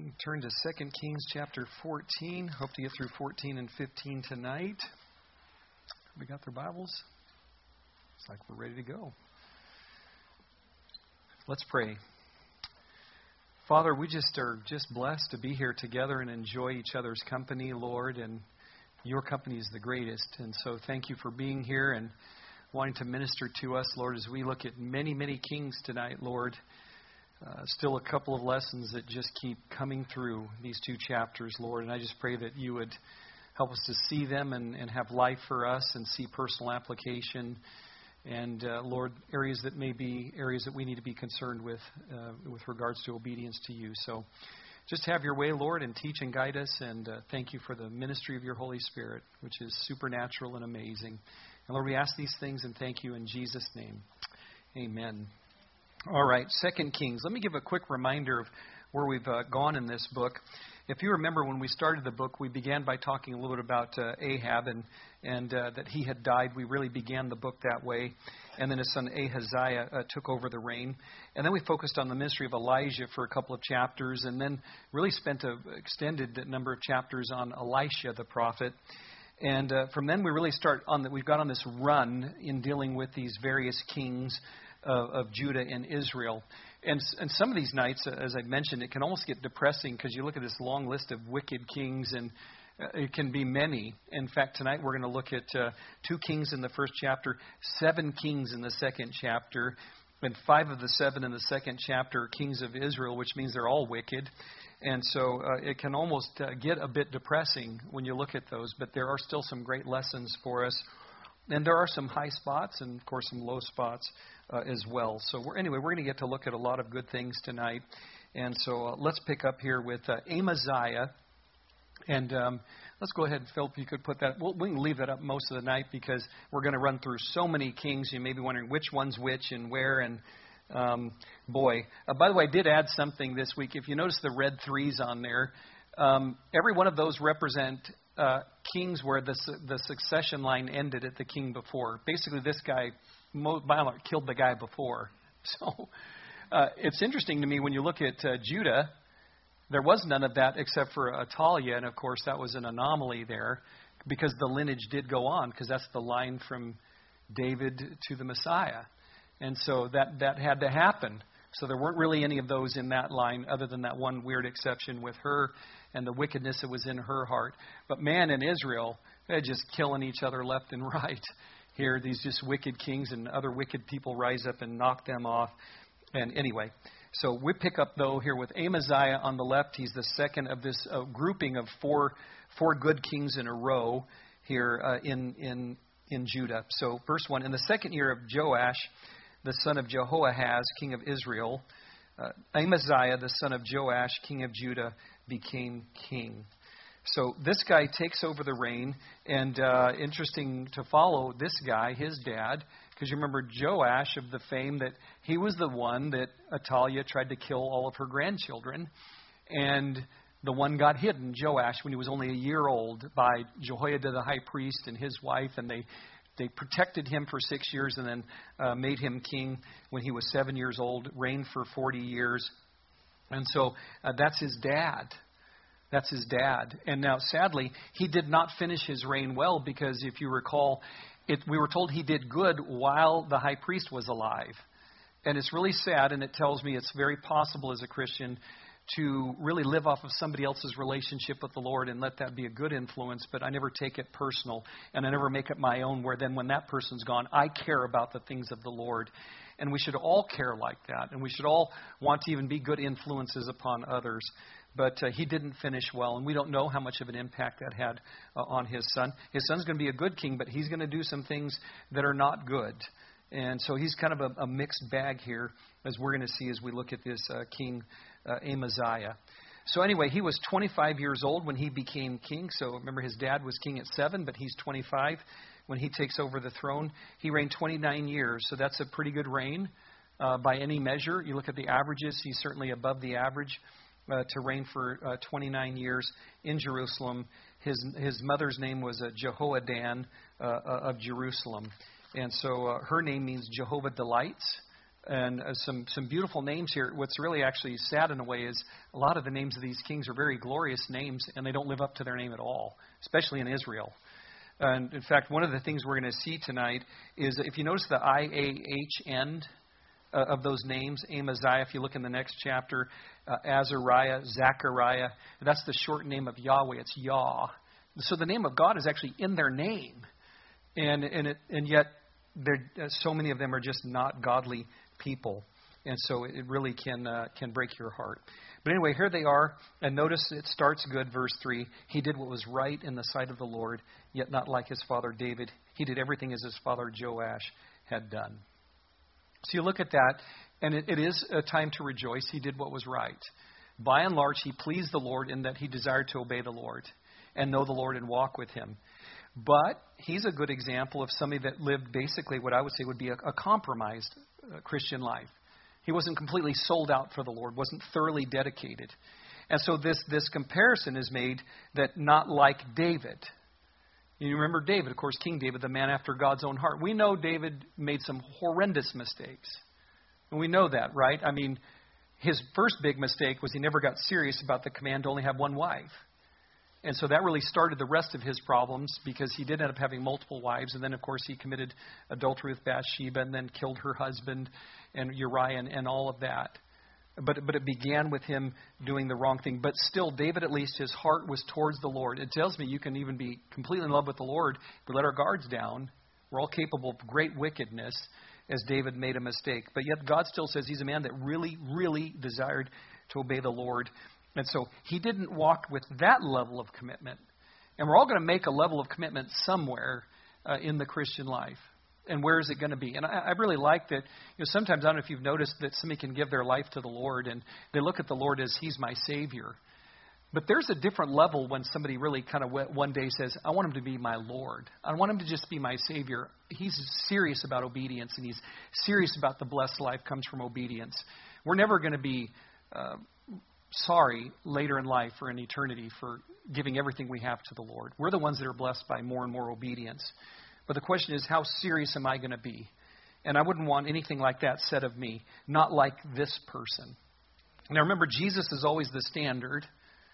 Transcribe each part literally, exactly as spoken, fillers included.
You can turn to Second Kings chapter fourteen. Hope to get through fourteen and fifteen tonight. We got their Bibles? It's like we're ready to go. Let's pray. Father, we just are just blessed to be here together and enjoy each other's company, Lord, and your company is the greatest. And so thank you for being here and wanting to minister to us, Lord, as we look at many, many kings tonight, Lord. Uh, still a couple of lessons that just keep coming through these two chapters, Lord. And I just pray that you would help us to see them and, and have life for us and see personal application. And, uh, Lord, areas that may be areas that we need to be concerned with uh, with regards to obedience to you. So just have your way, Lord, and teach and guide us. And uh, thank you for the ministry of your Holy Spirit, which is supernatural and amazing. And, Lord, we ask these things and thank you in Jesus' name. Amen. All right, Second Kings. Let me give a quick reminder of where we've uh, gone in this book. If you remember, when we started the book, we began by talking a little bit about uh, Ahab and and uh, that he had died. We really began the book that way. And then his son Ahaziah uh, took over the reign. And then we focused on the ministry of Elijah for a couple of chapters, and then really spent an extended number of chapters on Elisha the prophet. And uh, from then we really start on that. We've got on this run in dealing with these various kings Of, of Judah and Israel. And, and some of these nights, as I mentioned, it can almost get depressing because you look at this long list of wicked kings, and uh, it can be many. In fact, tonight we're going to look at uh, two kings in the first chapter, seven kings in the second chapter, and five of the seven in the second chapter are kings of Israel, which means they're all wicked. And so uh, it can almost uh, get a bit depressing when you look at those, but there are still some great lessons for us. And there are some high spots and, of course, some low spots uh, as well. So we're, anyway, we're going to get to look at a lot of good things tonight. And so uh, let's pick up here with uh, Amaziah. And um, let's go ahead, Philip, you could put that. We'll, we can leave that up most of the night because we're going to run through so many kings. You may be wondering which one's which and where. And um, boy, uh, by the way, I did add something this week. If you notice the red threes on there, um, every one of those represent Uh, kings where the the succession line ended at the king before. Basically, this guy, by and large, killed the guy before. So uh, it's interesting to me when you look at uh, Judah, there was none of that except for Athaliah, and of course that was an anomaly there because the lineage did go on because that's the line from David to the Messiah, and so that that had to happen. So there weren't really any of those in that line other than that one weird exception with her and the wickedness that was in her heart. But man, in Israel, they're just killing each other left and right. Here, these just wicked kings and other wicked people rise up and knock them off. And anyway, so we pick up, though, here with Amaziah on the left. He's the second of this uh, grouping of four four good kings in a row here uh, in, in, in Judah. So first one, in the second year of Joash, the son of Jehoahaz, king of Israel, uh, Amaziah, the son of Joash, king of Judah, became king. So this guy takes over the reign, and uh, interesting to follow this guy, his dad, because you remember Joash of the fame that he was the one that Athaliah tried to kill all of her grandchildren, and the one got hidden, Joash, when he was only a year old by Jehoiada the high priest and his wife, and they They protected him for six years and then uh, made him king when he was seven years old, reigned for forty years. And so uh, that's his dad. That's his dad. And now, sadly, he did not finish his reign well because, if you recall, it, we were told he did good while the high priest was alive. And it's really sad, and it tells me it's very possible as a Christian to really live off of somebody else's relationship with the Lord and let that be a good influence, but I never take it personal, and I never make it my own, where then when that person's gone, I care about the things of the Lord. And we should all care like that, and we should all want to even be good influences upon others. But uh, he didn't finish well, and we don't know how much of an impact that had uh, on his son. His son's going to be a good king, but he's going to do some things that are not good. And so he's kind of a, a mixed bag here, as we're going to see as we look at this uh, king Uh, Amaziah. So anyway, he was twenty-five years old when he became king. So remember, his dad was king at seven, but he's twenty-five when he takes over the throne. He reigned twenty-nine years, so that's a pretty good reign uh, by any measure. You look at the averages, he's certainly above the average uh, to reign for uh, twenty-nine years in Jerusalem. His his mother's name was uh, Jehoadan uh, uh, of Jerusalem. And so uh, her name means Jehovah delights. And uh, some, some beautiful names here. What's really actually sad in a way is a lot of the names of these kings are very glorious names, and they don't live up to their name at all, especially in Israel. And in fact, one of the things we're going to see tonight is if you notice the I A H end uh, of those names, Amaziah, if you look in the next chapter, uh, Azariah, Zechariah, that's the short name of Yahweh. It's Yah. So the name of God is actually in their name. And and, it, and yet there, uh, so many of them are just not godly people. And so it really can uh, can break your heart. But anyway, here they are. And notice it starts good, verse three. He did what was right in the sight of the Lord, yet not like his father David. He did everything as his father Joash had done. So you look at that, and it, it is a time to rejoice. He did what was right. By and large, he pleased the Lord in that he desired to obey the Lord and know the Lord and walk with him. But he's a good example of somebody that lived basically what I would say would be a, a compromised uh, Christian life. He wasn't completely sold out for the Lord, wasn't thoroughly dedicated. And so this, this comparison is made that not like David. You remember David, of course, King David, the man after God's own heart. We know David made some horrendous mistakes. And we know that, right? I mean, his first big mistake was he never got serious about the command to only have one wife. And so that really started the rest of his problems because he did end up having multiple wives. And then, of course, he committed adultery with Bathsheba and then killed her husband and Uriah and, and all of that. But but it began with him doing the wrong thing. But still, David, at least, his heart was towards the Lord. It tells me you can even be completely in love with the Lord if we let our guards down. We're all capable of great wickedness, as David made a mistake. But yet God still says he's a man that really, really desired to obey the Lord. And so he didn't walk with that level of commitment. And we're all going to make a level of commitment somewhere uh, in the Christian life. And where is it going to be? And I, I really like that. You know, sometimes, I don't know if you've noticed that somebody can give their life to the Lord and they look at the Lord as he's my Savior. But there's a different level when somebody really kind of one day says, I want him to be my Lord. I want him to just be my Savior. He's serious about obedience, and he's serious about the blessed life comes from obedience. We're never going to be uh, sorry later in life or in eternity for giving everything we have to the Lord. We're the ones that are blessed by more and more obedience. But the question is, how serious am I going to be? And I wouldn't want anything like that said of me, not like this person. Now remember, Jesus is always the standard.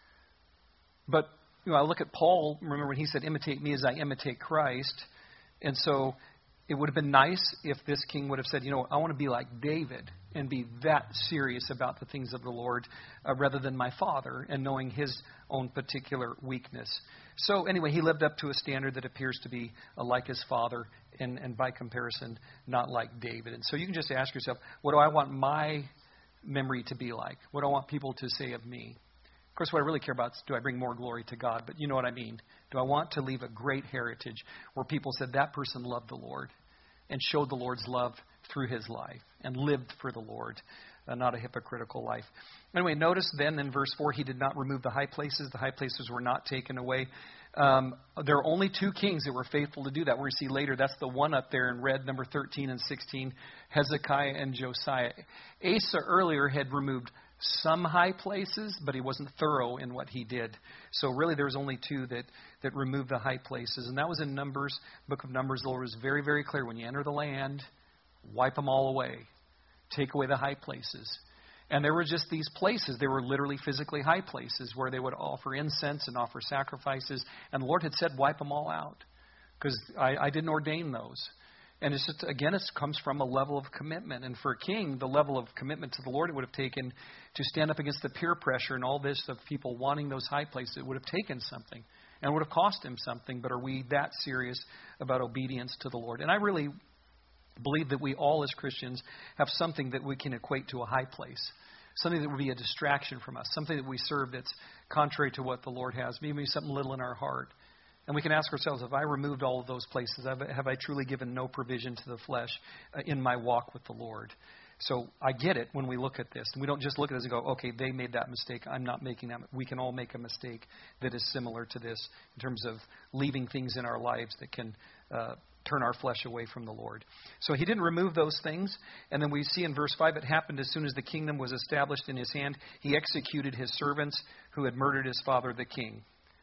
But you know, I look at Paul, remember when he said, imitate me as I imitate Christ. And so it would have been nice if this king would have said, you know, I want to be like David and be that serious about the things of the Lord uh, rather than my father and knowing his own particular weakness. So anyway, he lived up to a standard that appears to be uh, like his father and, and by comparison, not like David. And so you can just ask yourself, what do I want my memory to be like? What do I want people to say of me? Of course, what I really care about is, do I bring more glory to God? But you know what I mean. Do I want to leave a great heritage where people said that person loved the Lord and showed the Lord's love through his life and lived for the Lord, uh, not a hypocritical life. Anyway, notice then in verse four, he did not remove the high places. The high places were not taken away. Um, there are only two kings that were faithful to do that. We're going to see later. That's the one up there in red, number thirteen and sixteen, Hezekiah and Josiah. Asa earlier had removed some high places, but he wasn't thorough in what he did. So really there was only two that, that removed the high places. And that was in Numbers, book of Numbers. The Lord was very, very clear. When you enter the land, wipe them all away. Take away the high places. And there were just these places. They were literally physically high places where they would offer incense and offer sacrifices. And the Lord had said, wipe them all out. Because I, I didn't ordain those. And it's just, again, it comes from a level of commitment. And for a king, the level of commitment to the Lord it would have taken to stand up against the peer pressure and all this of people wanting those high places, it would have taken something. And it would have cost him something. But are we that serious about obedience to the Lord? And I really believe that we all as Christians have something that we can equate to a high place. Something that would be a distraction from us. Something that we serve that's contrary to what the Lord has. Maybe something little in our heart. And we can ask ourselves, have I removed all of those places? Have, have I truly given no provision to the flesh uh, in my walk with the Lord? So I get it when we look at this. And we don't just look at this and go, okay, they made that mistake. I'm not making that. We can all make a mistake that is similar to this in terms of leaving things in our lives that can uh, turn our flesh away from the Lord. So he didn't remove those things. And then we see in verse five, it happened as soon as the kingdom was established in his hand, he executed his servants who had murdered his father, the king.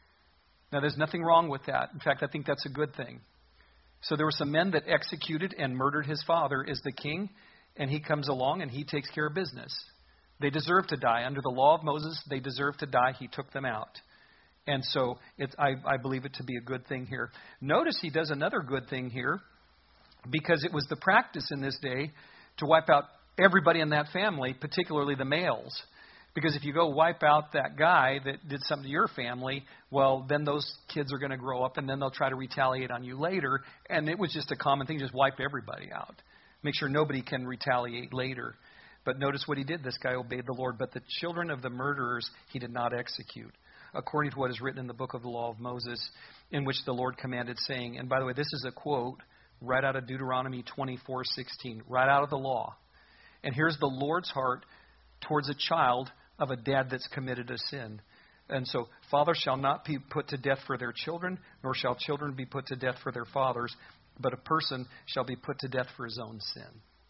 Now, there's nothing wrong with that. In fact, I think that's a good thing. So there were some men that executed and murdered his father as the king. And he comes along and he takes care of business. They deserve to die. Under the law of Moses, they deserve to die. He took them out. And so it's, I, I believe it to be a good thing here. Notice he does another good thing here, because it was the practice in this day to wipe out everybody in that family, particularly the males. Because if you go wipe out that guy that did something to your family, well, then those kids are going to grow up and then they'll try to retaliate on you later. And it was just a common thing, just wipe everybody out. Make sure nobody can retaliate later. But notice what he did. This guy obeyed the Lord. But the children of the murderers he did not execute, according to what is written in the book of the law of Moses, in which the Lord commanded, saying, and by the way, this is a quote right out of Deuteronomy twenty-four sixteen, right out of the law. And here's the Lord's heart towards a child of a dad that's committed a sin. And so, fathers shall not be put to death for their children, nor shall children be put to death for their fathers, but a person shall be put to death for his own sin.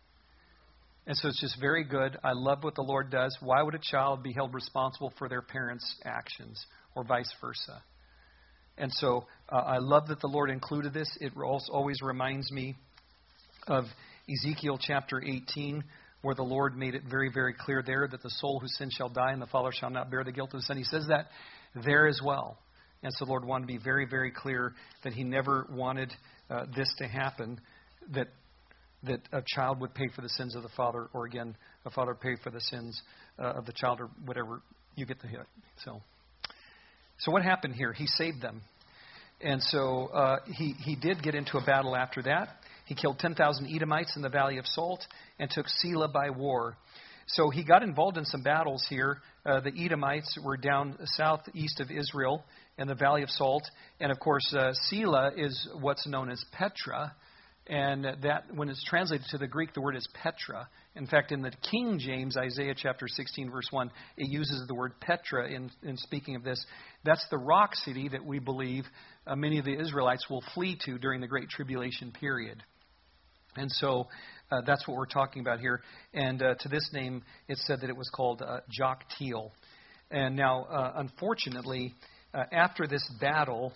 And so it's just very good. I love what the Lord does. Why would a child be held responsible for their parents' actions, or vice versa? And so uh, I love that the Lord included this. It also always reminds me of Ezekiel chapter eighteen, where the Lord made it very, very clear there that the soul who sins shall die and the father shall not bear the guilt of the son. He says that there as well. And so the Lord wanted to be very, very clear that he never wanted uh, this to happen, that that a child would pay for the sins of the father, or again, a father pay for the sins uh, of the child, or whatever. You get the hit. So, so what happened here? He saved them. And so uh, he, he did get into a battle after that. He killed ten thousand Edomites in the Valley of Salt and took Selah by war. So he got involved in some battles here. Uh, the Edomites were down southeast of Israel in the Valley of Salt. And, of course, uh, Selah is what's known as Petra. And that, when it's translated to the Greek, the word is Petra. In fact, in the King James, Isaiah chapter sixteen, verse one, it uses the word Petra in, in speaking of this. That's the rock city that we believe uh, many of the Israelites will flee to during the Great Tribulation period. And so uh, that's what we're talking about here. And uh, to this name, it said that it was called uh, Joktheel. And now, uh, unfortunately, uh, after this battle,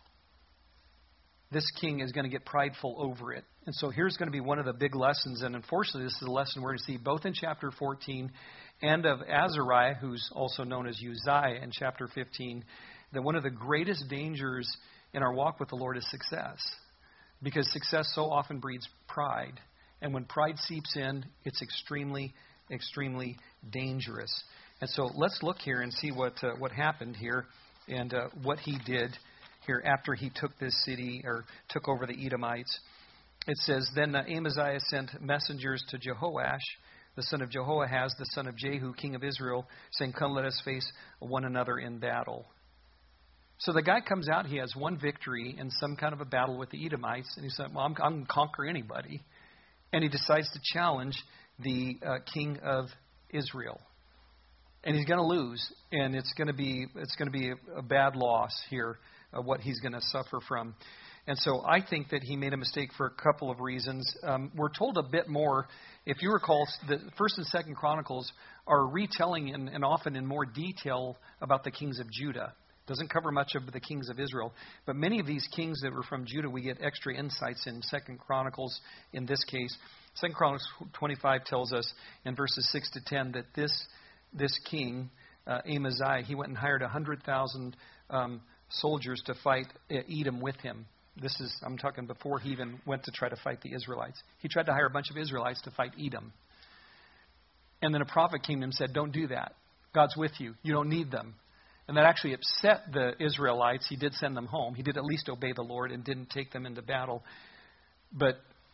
this king is going to get prideful over it. And so here's going to be one of the big lessons. And unfortunately, this is a lesson we're going to see both in chapter fourteen and of Azariah, who's also known as Uzziah in chapter fifteen, that one of the greatest dangers in our walk with the Lord is success. Because success so often breeds pride. And when pride seeps in, it's extremely, extremely dangerous. And so let's look here and see what uh, what happened here and uh, what he did here after he took this city, or took over the Edomites. It says, Then uh, Amaziah sent messengers to Jehoash, the son of Jehoahaz, the son of Jehu, king of Israel, saying, Come, let us face one another in battle. So the guy comes out, he has one victory in some kind of a battle with the Edomites, and he said, well, I'm, I'm going to conquer anybody. And he decides to challenge the uh, king of Israel. And he's going to lose, and it's going to be it's going to be a, a bad loss here, uh, what he's going to suffer from. And so I think that he made a mistake for a couple of reasons. Um, we're told a bit more. If you recall, the First and Second Chronicles are retelling in, and often in more detail about the kings of Judah. Doesn't cover much of the kings of Israel. But many of these kings that were from Judah, we get extra insights in Second Chronicles in this case. Second Chronicles twenty-five tells us in verses six to ten that this this king, uh, Amaziah, he went and hired one hundred thousand um, soldiers to fight Edom with him. This is, I'm talking before he even went to try to fight the Israelites. He tried to hire a bunch of Israelites to fight Edom. And then a prophet came to him and said, don't do that. God's with you. You don't need them. And that actually upset the Israelites. He did send them home. He did at least obey the Lord and didn't take them into battle. But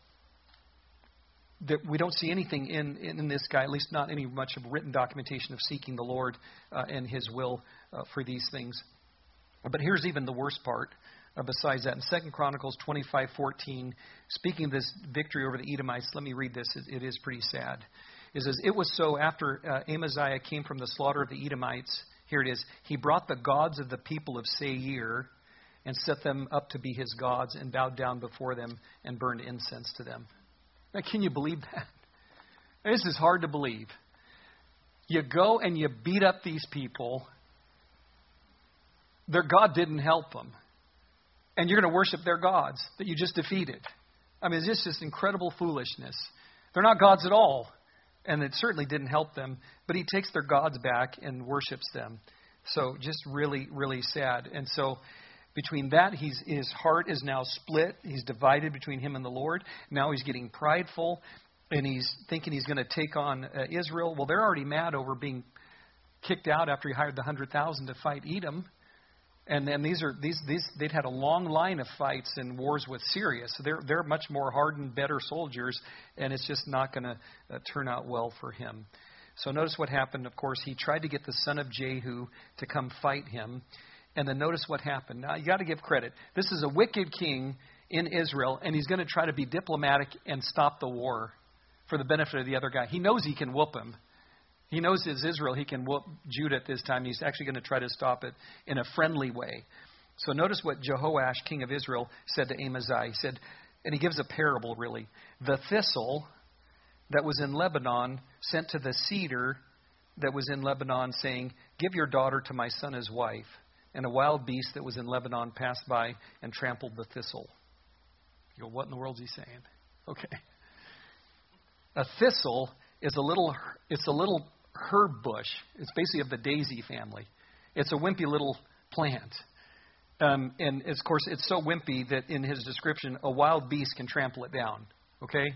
that we don't see anything in, in this guy, at least not any much of written documentation of seeking the Lord uh, and his will uh, for these things. But here's even the worst part. Uh, besides that, in Second Chronicles twenty-five fourteen, speaking of this victory over the Edomites, let me read this. It, it is pretty sad. It says, It was so after uh, Amaziah came from the slaughter of the Edomites. Here it is. He brought the gods of the people of Seir and set them up to be his gods and bowed down before them and burned incense to them. Now, can you believe that? This is hard to believe. You go and you beat up these people. Their God didn't help them. And you're going to worship their gods that you just defeated. I mean, it's just this incredible foolishness. They're not gods at all. And it certainly didn't help them. But he takes their gods back and worships them. So just really, really sad. And so between that, he's, his heart is now split. He's divided between him and the Lord. Now he's getting prideful. And he's thinking he's going to take on uh, Israel. Well, they're already mad over being kicked out after he hired the one hundred thousand to fight Edom. And then these are these these they'd had a long line of fights and wars with Syria, so they're they're much more hardened, better soldiers, and it's just not going to uh, turn out well for him. So notice what happened. Of course, he tried to get the son of Jehu to come fight him, and then notice what happened. Now you got to give credit. This is a wicked king in Israel, and he's going to try to be diplomatic and stop the war for the benefit of the other guy. He knows he can whoop him. He knows as Israel, he can whoop Judah at this time. He's actually going to try to stop it in a friendly way. So notice what Jehoash, king of Israel, said to Amaziah. He said, and he gives a parable, really. The thistle that was in Lebanon sent to the cedar that was in Lebanon, saying, give your daughter to my son as wife. And a wild beast that was in Lebanon passed by and trampled the thistle. You go, what in the world is he saying? Okay. A thistle is a little, it's a little herb bush. It's basically of the daisy family. It's a wimpy little plant. Um, and of course, it's so wimpy that in his description, a wild beast can trample it down. Okay?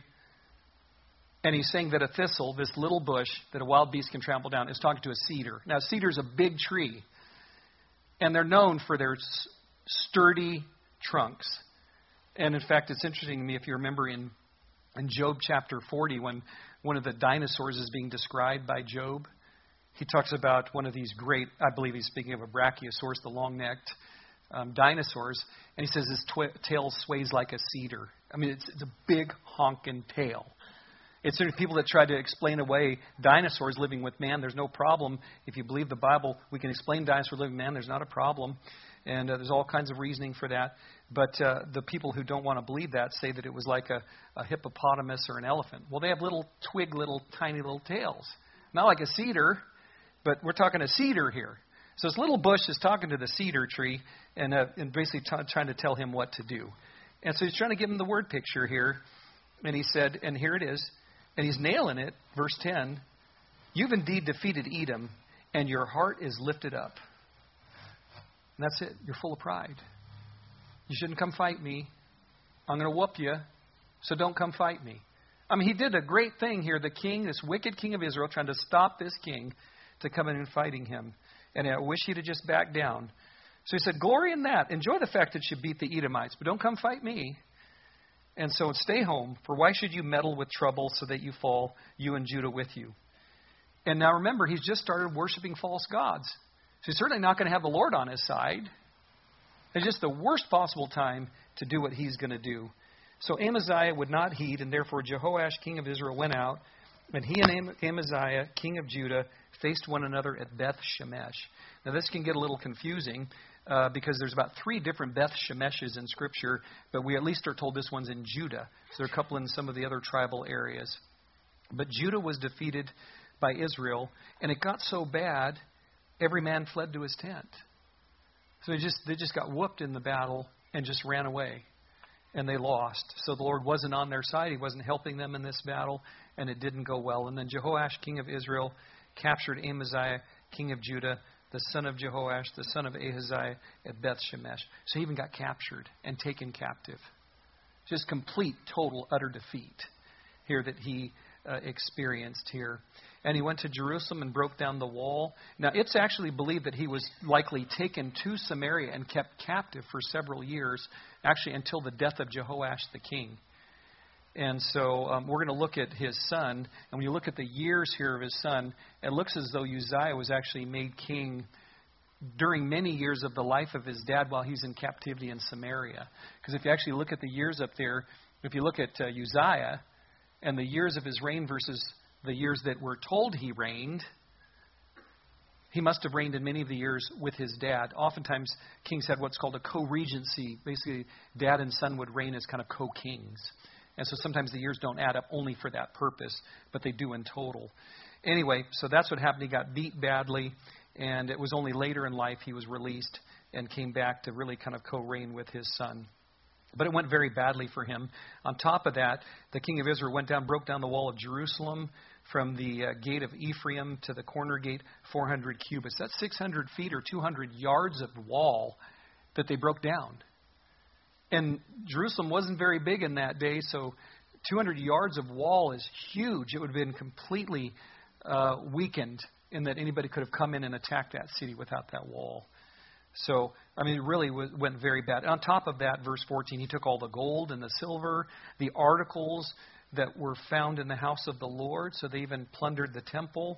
And he's saying that a thistle, this little bush that a wild beast can trample down, is talking to a cedar. Now, cedar is a big tree. And they're known for their s- sturdy trunks. And in fact, it's interesting to me if you remember in, in Job chapter forty, when one of the dinosaurs is being described by Job. He talks about one of these great, I believe he's speaking of a brachiosaurus, the long-necked um, dinosaurs. And he says his twi- tail sways like a cedar. I mean, it's, it's a big honking tail. It's sort of people that try to explain away dinosaurs living with man. There's no problem. If you believe the Bible, we can explain dinosaurs living with man. There's not a problem. And uh, there's all kinds of reasoning for that. But uh, the people who don't want to believe that say that it was like a, a hippopotamus or an elephant. Well, they have little twig, little tiny little tails. Not like a cedar, but we're talking a cedar here. So this little bush is talking to the cedar tree and, uh, and basically t- trying to tell him what to do. And so he's trying to give him the word picture here. And he said, and here it is, and he's nailing it, verse ten, you've indeed defeated Edom, and your heart is lifted up. And that's it. You're full of pride. You shouldn't come fight me. I'm going to whoop you, so don't come fight me. I mean, he did a great thing here. The king, this wicked king of Israel, trying to stop this king to come in and fighting him. And I wish he'd have just backed down. So he said, glory in that. Enjoy the fact that you beat the Edomites, but don't come fight me. And so stay home, for why should you meddle with trouble so that you fall, you and Judah with you? And now remember, he's just started worshiping false gods. So he's certainly not going to have the Lord on his side. It's just the worst possible time to do what he's going to do. So Amaziah would not heed, and therefore Jehoash, king of Israel, went out, and he and Amaziah, king of Judah, faced one another at Beth Shemesh. Now this can get a little confusing uh, because there's about three different Beth Shemeshes in Scripture, but we at least are told this one's in Judah. So there are a couple in some of the other tribal areas. But Judah was defeated by Israel, and it got so bad, every man fled to his tent. So they just they just got whooped in the battle and just ran away. And they lost. So the Lord wasn't on their side. He wasn't helping them in this battle. And it didn't go well. And then Jehoash, king of Israel, captured Amaziah, king of Judah, the son of Jehoash, the son of Ahaziah, at Beth Shemesh. So he even got captured and taken captive. Just complete, total, utter defeat here that he uh, experienced here. And he went to Jerusalem and broke down the wall. Now, it's actually believed that he was likely taken to Samaria and kept captive for several years, actually until the death of Jehoash the king. And so um, we're going to look at his son. And when you look at the years here of his son, it looks as though Uzziah was actually made king during many years of the life of his dad while he's in captivity in Samaria. Because if you actually look at the years up there, if you look at uh, Uzziah and the years of his reign versus the years that we're told he reigned, he must have reigned in many of the years with his dad. Oftentimes, kings had what's called a co-regency. Basically, dad and son would reign as kind of co-kings. And so sometimes the years don't add up only for that purpose, but they do in total. Anyway, so that's what happened. He got beat badly, and it was only later in life he was released and came back to really kind of co-reign with his son. But it went very badly for him. On top of that, the king of Israel went down, broke down the wall of Jerusalem from the uh, gate of Ephraim to the corner gate, four hundred cubits. That's six hundred feet or two hundred yards of wall that they broke down. And Jerusalem wasn't very big in that day, so two hundred yards of wall is huge. It would have been completely uh, weakened in that anybody could have come in and attacked that city without that wall. So, I mean, it really was, went very bad. On top of that, verse fourteen, he took all the gold and the silver, the articles that were found in the house of the Lord. So they even plundered the temple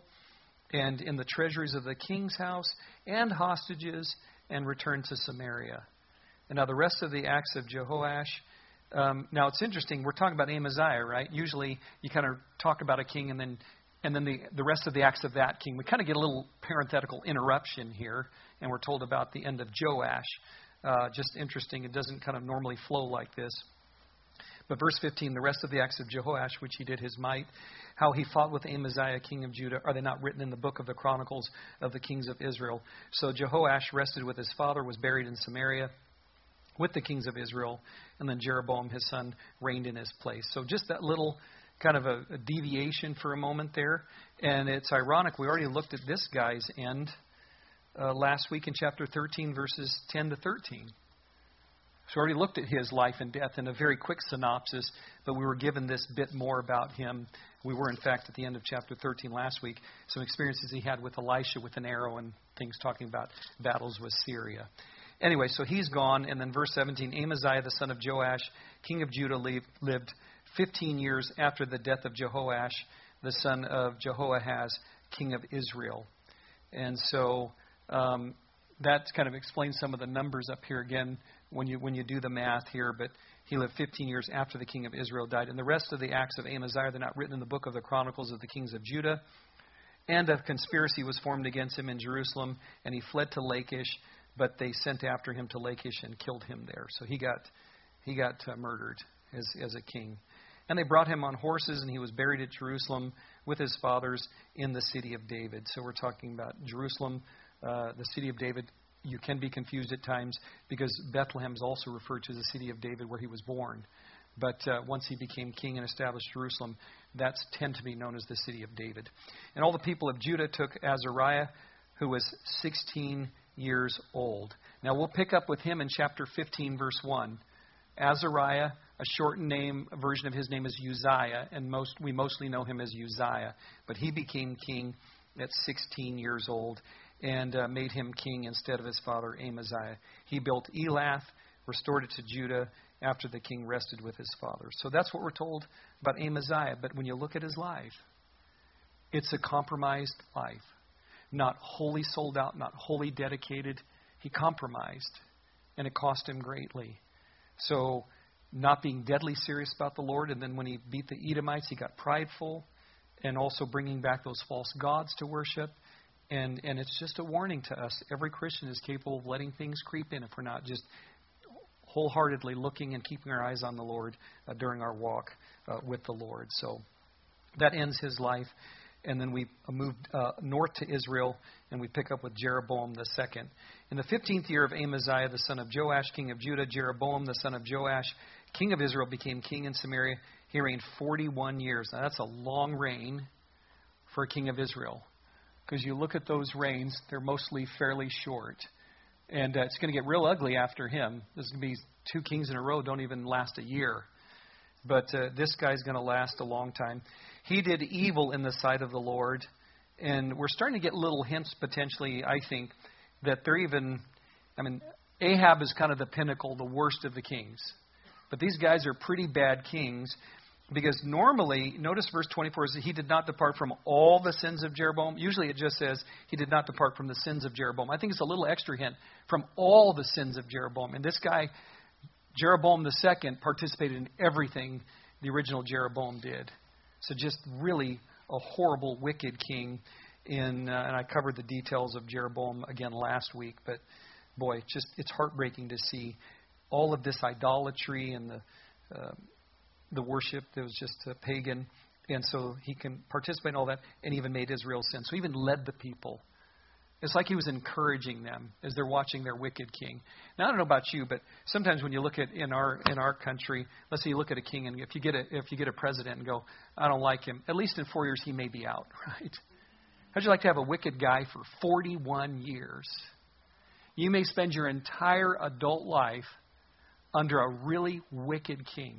and in the treasuries of the king's house and hostages and returned to Samaria. And now the rest of the acts of Jehoash. Um, now, it's interesting. We're talking about Amaziah, right? Usually you kind of talk about a king and then and then the, the rest of the acts of that king. We kind of get a little parenthetical interruption here, and we're told about the end of Joash. Uh, just interesting. It doesn't kind of normally flow like this. But verse fifteen, the rest of the acts of Jehoash, which he did his might, how he fought with Amaziah, king of Judah, are they not written in the book of the Chronicles of the kings of Israel? So Jehoash rested with his father, was buried in Samaria with the kings of Israel, and then Jeroboam, his son, reigned in his place. So just that little kind of a, a deviation for a moment there. And it's ironic, we already looked at this guy's end uh, last week in chapter thirteen, verses ten to thirteen. So we already looked at his life and death in a very quick synopsis, but we were given this bit more about him. We were, in fact, at the end of chapter thirteen last week, some experiences he had with Elisha with an arrow and things talking about battles with Syria. Anyway, so he's gone, and then verse seventeen, Amaziah, the son of Joash, king of Judah, lived fifteen years after the death of Jehoash, the son of Jehoahaz, king of Israel. And so um, that kind of explains some of the numbers up here again when you when you do the math here. But he lived fifteen years after the king of Israel died. And the rest of the acts of Amaziah, they're not written in the book of the Chronicles of the kings of Judah. And a conspiracy was formed against him in Jerusalem, and he fled to Lachish, but they sent after him to Lachish and killed him there. So he got he got uh, murdered as as a king. And they brought him on horses, and he was buried at Jerusalem with his fathers in the city of David. So we're talking about Jerusalem, uh, the city of David. You can be confused at times because Bethlehem is also referred to as the city of David where he was born. But uh, once he became king and established Jerusalem, that's tend to be known as the city of David. And all the people of Judah took Azariah, who was sixteen years old. Now we'll pick up with him in chapter fifteen, verse one. Azariah, a shortened name, a version of his name is Uzziah, and most we mostly know him as Uzziah. But he became king at sixteen years old and uh, made him king instead of his father Amaziah. He built Elath, restored it to Judah after the king rested with his father. So that's what we're told about Amaziah. But when you look at his life, it's a compromised life. Not wholly sold out, not wholly dedicated. He compromised, and it cost him greatly. So not being deadly serious about the Lord, and then when he beat the Edomites, he got prideful, and also bringing back those false gods to worship. And, and it's just a warning to us. Every Christian is capable of letting things creep in if we're not just wholeheartedly looking and keeping our eyes on the Lord uh, during our walk uh, with the Lord. So that ends his life. And then we moved uh, north to Israel, and we pick up with Jeroboam the second. In the fifteenth year of Amaziah, the son of Joash, king of Judah, Jeroboam, the son of Joash, king of Israel, became king in Samaria. He reigned forty-one years. Now, that's a long reign for a king of Israel. Because you look at those reigns, they're mostly fairly short. And uh, it's going to get real ugly after him. There's going to be two kings in a row don't even last a year. But uh, this guy's going to last a long time. He did evil in the sight of the Lord. And we're starting to get little hints, potentially, I think, that they're even... I mean, Ahab is kind of the pinnacle, the worst of the kings. But these guys are pretty bad kings. Because normally, notice verse twenty-four, is that he did not depart from all the sins of Jeroboam. Usually it just says he did not depart from the sins of Jeroboam. I think it's a little extra hint, from all the sins of Jeroboam. And this guy, Jeroboam the second, participated in everything the original Jeroboam did. So just really a horrible, wicked king. In, uh, and I covered the details of Jeroboam again last week. But boy, just it's heartbreaking to see all of this idolatry and the... Uh, the worship that was just uh, pagan. And so he can participate in all that and even made Israel sin. So he even led the people It's like he was encouraging them as they're watching their wicked king. Now, I don't know about you, but sometimes when you look at in our in our country, let's say you look at a king, and if you get a if you get a president and go, I don't like him, at least in four years he may be out, right? How'd you like to have a wicked guy for forty-one years? You may spend your entire adult life under a really wicked king.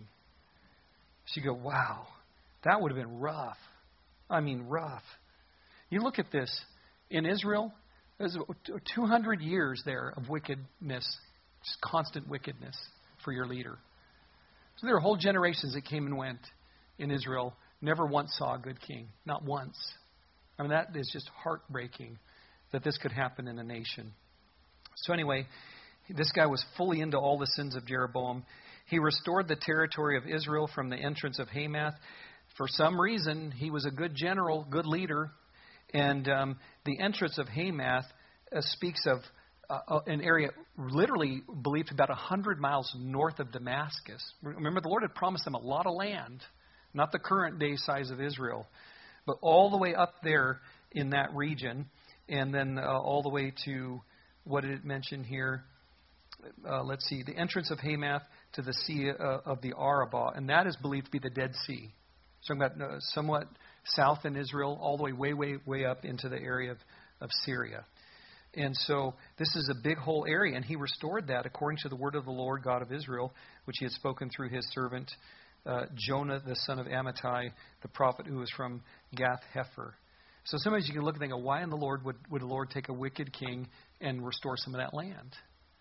So you go, wow, that would have been rough. I mean, rough. You look at this in Israel. There's two hundred years there of wickedness, just constant wickedness for your leader. So there are whole generations that came and went in Israel, never once saw a good king, not once. I mean, that is just heartbreaking that this could happen in a nation. So anyway, this guy was fully into all the sins of Jeroboam. He restored the territory of Israel from the entrance of Hamath. For some reason, he was a good general, good leader. And um, the entrance of Hamath uh, speaks of uh, an area literally believed about one hundred miles north of Damascus. Remember, the Lord had promised them a lot of land, not the current day size of Israel, but all the way up there in that region, and then uh, all the way to, what did it mention here? Uh, let's see, the entrance of Hamath to the Sea uh, of the Arabah, and that is believed to be the Dead Sea. So about uh, somewhat south in Israel, all the way, way, way, way up into the area of, of Syria. And so this is a big whole area, and he restored that according to the word of the Lord God of Israel, which he had spoken through his servant uh, Jonah, the son of Amittai, the prophet who was from Gath-Hepher. So sometimes you can look and think, why in the Lord would, would the Lord take a wicked king and restore some of that land?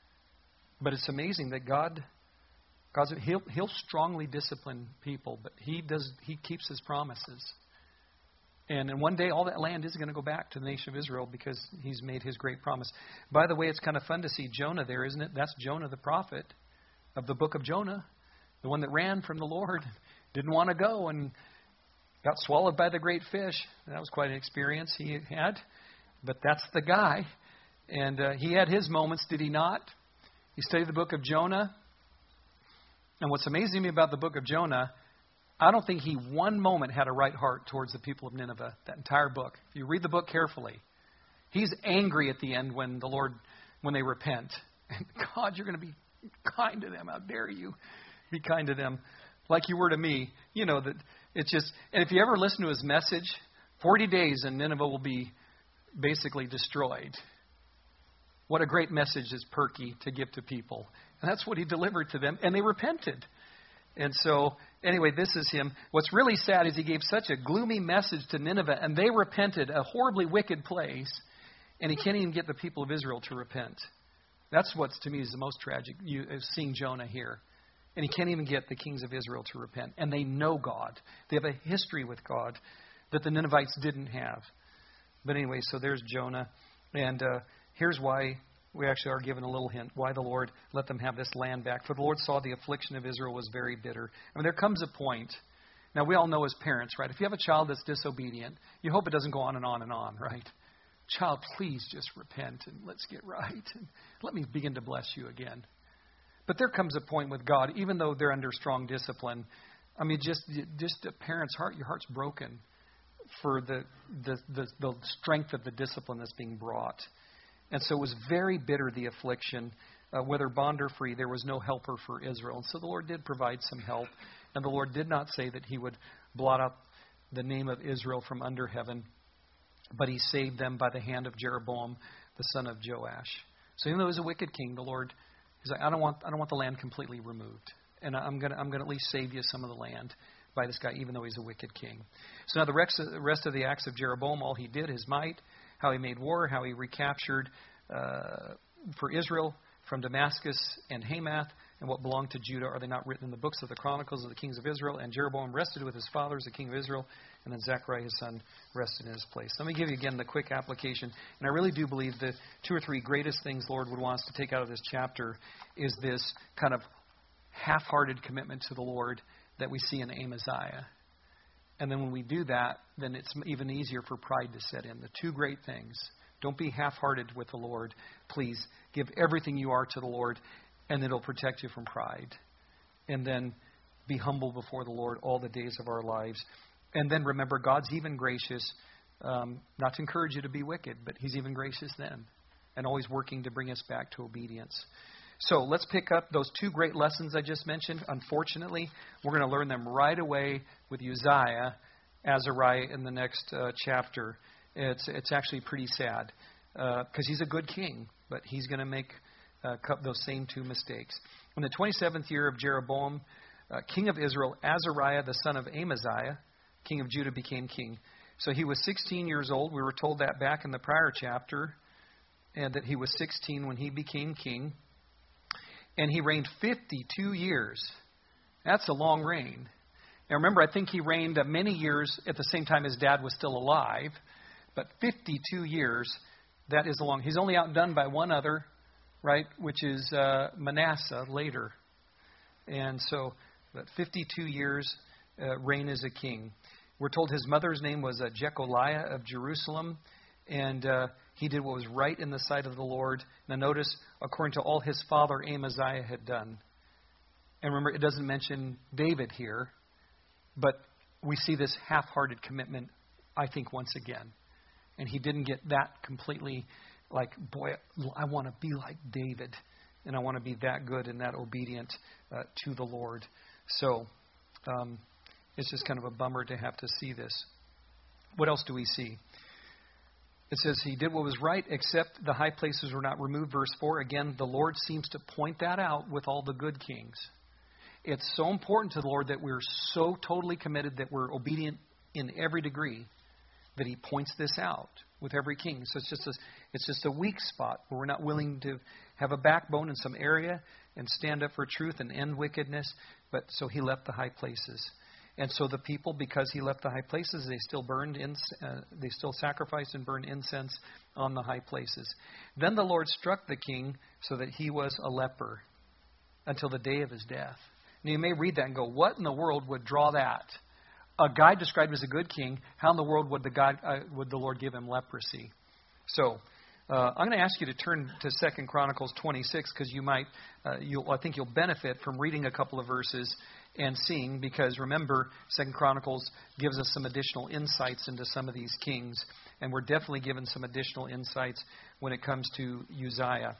But it's amazing that God... God's, he'll, he'll strongly discipline people, but he does. He keeps his promises. And, and one day, all that land is going to go back to the nation of Israel because he's made his great promise. By the way, it's kind of fun to see Jonah there, isn't it? That's Jonah the prophet of the book of Jonah, the one that ran from the Lord, didn't want to go and got swallowed by the great fish. That was quite an experience he had. But that's the guy. And uh, he had his moments, did he not? You study the book of Jonah. And what's amazing to me about the book of Jonah, I don't think he one moment had a right heart towards the people of Nineveh, that entire book. If you read the book carefully, he's angry at the end when the Lord, when they repent. And God, you're going to be kind to them. How dare you be kind to them like you were to me. You know, that it's just, and if you ever listen to his message, forty days and Nineveh will be basically destroyed. What a great message is Perky to give to people. And that's what he delivered to them. And they repented. And so, anyway, this is him. What's really sad is he gave such a gloomy message to Nineveh. And they repented, a horribly wicked place. And he can't even get the people of Israel to repent. That's what, to me, is the most tragic, you, seeing Jonah here. And he can't even get the kings of Israel to repent. And they know God. They have a history with God that the Ninevites didn't have. But anyway, so there's Jonah. And uh, here's why we actually are given a little hint, why the Lord let them have this land back. For the Lord saw the affliction of Israel was very bitter. I mean, there comes a point. Now, we all know as parents, right? If you have a child that's disobedient, you hope it doesn't go on and on and on, right? Child, please just repent and let's get right. And let me begin to bless you again. But there comes a point with God, even though they're under strong discipline. I mean, just just a parent's heart, your heart's broken for the the, the, the strength of the discipline that's being brought. And so it was very bitter, the affliction. Uh, whether bond or free, there was no helper for Israel. And so the Lord did provide some help. And the Lord did not say that he would blot out the name of Israel from under heaven. But he saved them by the hand of Jeroboam, the son of Joash. So even though he was a wicked king, the Lord, he's like, I don't want I don't want the land completely removed. And I'm going to I'm gonna at least save you some of the land by this guy, even though he's a wicked king. So now the rest of, the rest of the acts of Jeroboam, all he did, his might, how he made war, how he recaptured uh, for Israel from Damascus and Hamath, and what belonged to Judah, are they not written in the books of the Chronicles of the kings of Israel? And Jeroboam rested with his fathers, the king of Israel, and then Zechariah his son rested in his place. Let me give you again the quick application. And I really do believe the two or three greatest things the Lord would want us to take out of this chapter is this kind of half-hearted commitment to the Lord that we see in Amaziah. And then when we do that, then it's even easier for pride to set in. The two great things. Don't be half-hearted with the Lord. Please give everything you are to the Lord, and it'll protect you from pride. And then be humble before the Lord all the days of our lives. And then remember, God's even gracious Um, not to encourage you to be wicked, but he's even gracious then and always working to bring us back to obedience. So let's pick up those two great lessons I just mentioned. Unfortunately, we're going to learn them right away with Uzziah, Azariah in the next uh, chapter. It's it's actually pretty sad because uh, he's a good king, but he's going to make uh, those same two mistakes. In the twenty-seventh year of Jeroboam, uh, king of Israel, Azariah, the son of Amaziah, king of Judah, became king. So he was sixteen years old. We were told that back in the prior chapter, and that he was sixteen when he became king. And he reigned fifty-two years. That's a long reign. Now remember, I think he reigned uh, many years at the same time his dad was still alive. But fifty-two years, that is a long. He's only outdone by one other, right, which is uh, Manasseh later. And so, but fifty-two years uh, reign as a king. We're told his mother's name was uh, Jecholiah of Jerusalem. And uh, he did what was right in the sight of the Lord. Now notice, according to all his father Amaziah had done. And remember, it doesn't mention David here. But we see this half-hearted commitment, I think, once again. And he didn't get that completely like, boy, I want to be like David. And I want to be that good and that obedient uh, to the Lord. So um, it's just kind of a bummer to have to see this. What else do we see? It says he did what was right, except the high places were not removed. Verse four, again, the Lord seems to point that out with all the good kings. It's so important to the Lord that we're so totally committed that we're obedient in every degree that he points this out with every king. So it's just a, it's just a weak spot where we're not willing to have a backbone in some area and stand up for truth and end wickedness. But so he left the high places. And so the people, because he left the high places, they still burned in, uh, they still sacrificed and burned incense on the high places. Then the Lord struck the king so that he was a leper until the day of his death. Now you may read that and go, what in the world would draw that? A guy described as a good king, how in the world would the God uh, would the Lord give him leprosy? So uh, I'm going to ask you to turn to Second Chronicles twenty-six because you might, uh, you'll, I think you'll benefit from reading a couple of verses and seeing, because remember, Second Chronicles gives us some additional insights into some of these kings, and we're definitely given some additional insights when it comes to Uzziah.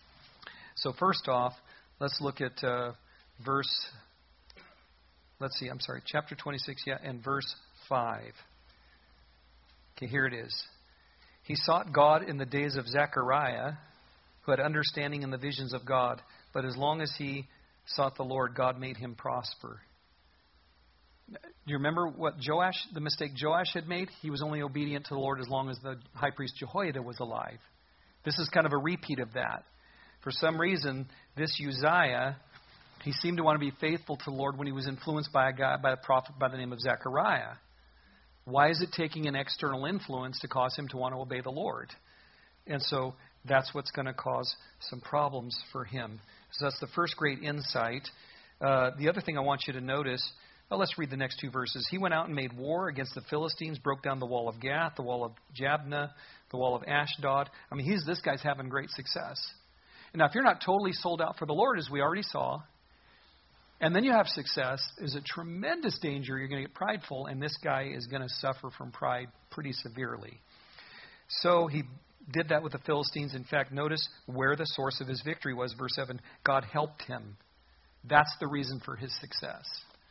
So first off, let's look at uh, verse, let's see, I'm sorry, chapter twenty-six, yeah, and verse five. Okay, here it is. He sought God in the days of Zechariah, who had understanding in the visions of God, but as long as he sought the Lord, God made him prosper. Do you remember what Joash, the mistake Joash had made? He was only obedient to the Lord as long as the high priest Jehoiada was alive. This is kind of a repeat of that. For some reason, this Uzziah, he seemed to want to be faithful to the Lord when he was influenced by a guy, by a prophet by the name of Zechariah. Why is it taking an external influence to cause him to want to obey the Lord? And so that's what's going to cause some problems for him. So that's the first great insight. Uh, the other thing I want you to notice, well, let's read the next two verses. He went out and made war against the Philistines, broke down the wall of Gath, the wall of Jabneh, the wall of Ashdod. I mean, he's this guy's having great success. And now, if you're not totally sold out for the Lord, as we already saw, and then you have success, there's a tremendous danger you're going to get prideful, and this guy is going to suffer from pride pretty severely. So he did that with the Philistines. In fact, notice where the source of his victory was. Verse seven, God helped him. That's the reason for his success.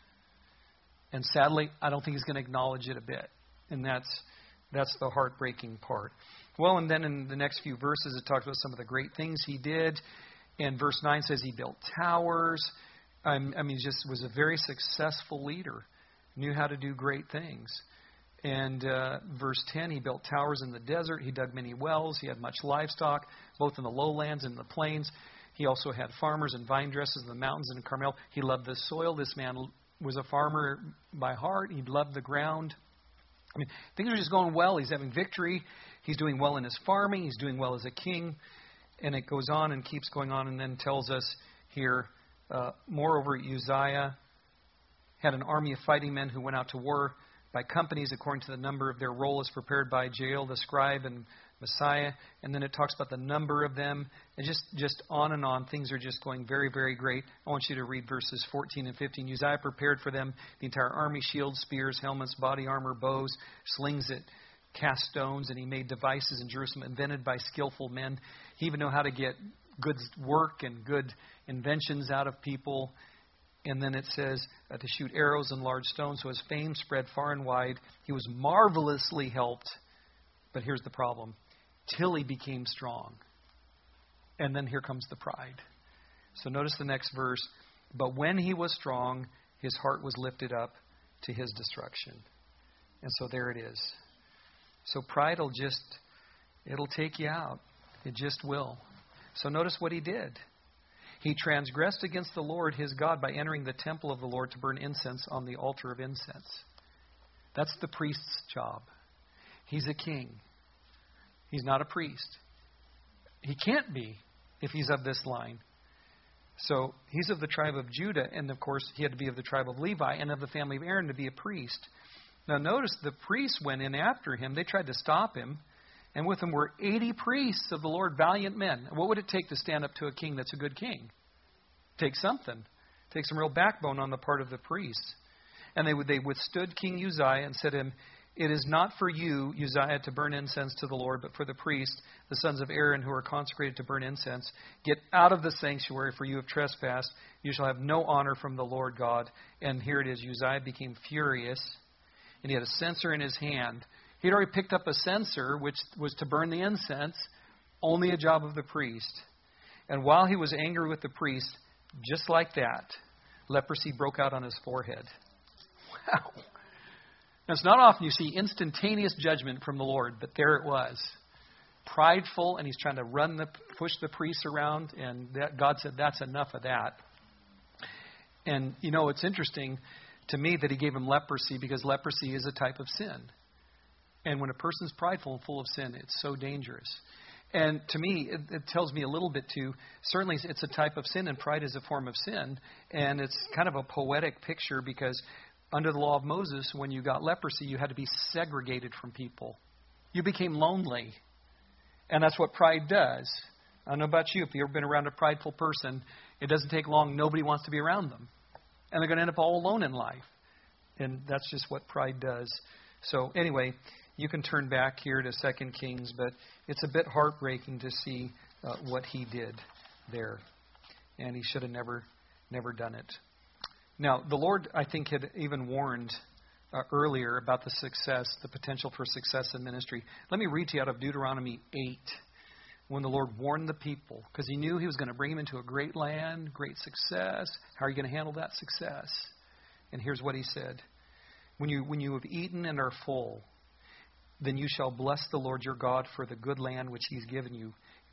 And sadly, I don't think he's going to acknowledge it a bit. And that's that's the heartbreaking part. Well, and then in the next few verses, it talks about some of the great things he did. And verse nine says he built towers. I mean, he just was a very successful leader. Knew how to do great things. And uh, verse ten, he built towers in the desert. He dug many wells. He had much livestock, both in the lowlands and the plains. He also had farmers and vine dressers in the mountains and in Carmel. He loved the soil. This man was a farmer by heart. He loved the ground. I mean, things are just going well. He's having victory. He's doing well in his farming. He's doing well as a king. And it goes on and keeps going on and then tells us here, uh, moreover, Uzziah had an army of fighting men who went out to war by companies according to the number of their roll as prepared by Jael the scribe and Messiah. And then it talks about the number of them. And just, just on and on. Things are just going very, very great. I want you to read verses fourteen and fifteen. Uzziah prepared for them the entire army, shields, spears, helmets, body armor, bows, slings that cast stones, and he made devices in Jerusalem invented by skillful men. He even knew how to get good work and good inventions out of people. And then it says uh, to shoot arrows and large stones. So his fame spread far and wide. He was marvelously helped. But here's the problem. Till he became strong. And then here comes the pride. So notice the next verse. But when he was strong, his heart was lifted up to his destruction. And so there it is. So pride will just, it'll take you out. It just will. So notice what he did. He transgressed against the Lord his God by entering the temple of the Lord to burn incense on the altar of incense. That's the priest's job. He's a king. He's not a priest. He can't be if he's of this line. So he's of the tribe of Judah, and of course he had to be of the tribe of Levi and of the family of Aaron to be a priest. Now notice the priests went in after him. They tried to stop him. And with him were eighty priests of the Lord, valiant men. What would it take to stand up to a king that's a good king? Take something. Take some real backbone on the part of the priests. And they they withstood King Uzziah and said to him, "It is not for you, Uzziah, to burn incense to the Lord, but for the priests, the sons of Aaron, who are consecrated to burn incense. Get out of the sanctuary, for you have trespassed. You shall have no honor from the Lord God." And here it is. Uzziah became furious, and he had a censer in his hand. He'd already picked up a censer, which was to burn the incense, only a job of the priest. And while he was angry with the priest, just like that, leprosy broke out on his forehead. Wow. Now, it's not often you see instantaneous judgment from the Lord, but there it was. Prideful, and he's trying to run the push the priests around, and that, God said, that's enough of that. And, you know, it's interesting to me that he gave him leprosy, because leprosy is a type of sin. And when a person's prideful and full of sin, it's so dangerous. And to me, it, it tells me a little bit too, certainly it's a type of sin, and pride is a form of sin. And it's kind of a poetic picture, because under the law of Moses, when you got leprosy, you had to be segregated from people. You became lonely. And that's what pride does. I don't know about you. If you've ever been around a prideful person, it doesn't take long. Nobody wants to be around them. And they're going to end up all alone in life. And that's just what pride does. So anyway, you can turn back here to Second Kings, but it's a bit heartbreaking to see uh, what he did there. And he should have never, never done it. Now, the Lord, I think, had even warned uh, earlier about the success, the potential for success in ministry. Let me read to you out of Deuteronomy eight, when the Lord warned the people, because he knew he was going to bring them into a great land, great success. How are you going to handle that success? And here's what he said. When you, when you have eaten and are full, then you shall bless the Lord your God for the good land which he's given you.